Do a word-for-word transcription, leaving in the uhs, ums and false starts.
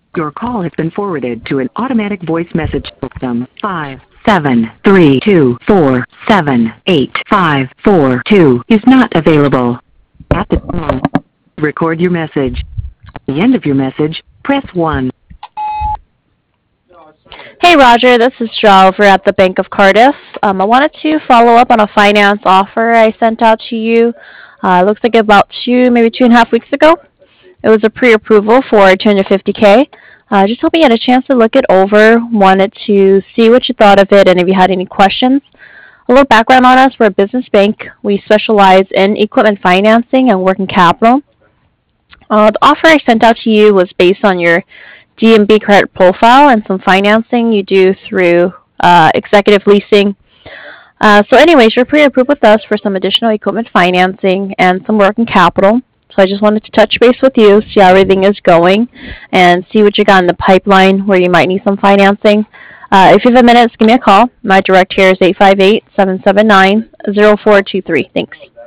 Your call has been forwarded to an automatic voice message system. Five seven three two four seven eight five four two is not available. At the tone, record your message. At the end of your message, press one. Hey Roger, this is Jo over at the Bank of Cardiff. Um, I wanted to follow up on a finance offer I sent out to you. Uh, looks like about two, maybe two and a half weeks ago. It was a pre-approval for two hundred fifty K. Uh, just hoping you had a chance to look it over. Wanted to see what you thought of it and if you had any questions. A little background on us: we're a business bank. We specialize in equipment financing and working capital. Uh, the offer I sent out to you was based on your D M B credit profile and some financing you do through uh, executive leasing. Uh, so anyways, you're pre-approved with us for some additional equipment financing and some working capital. So I just wanted to touch base with you, see how everything is going, and see what you got in the pipeline where you might need some financing. Uh, if you have a minute, give me a call. My direct here is eight five eight, seven seven nine, zero four two three. Thanks.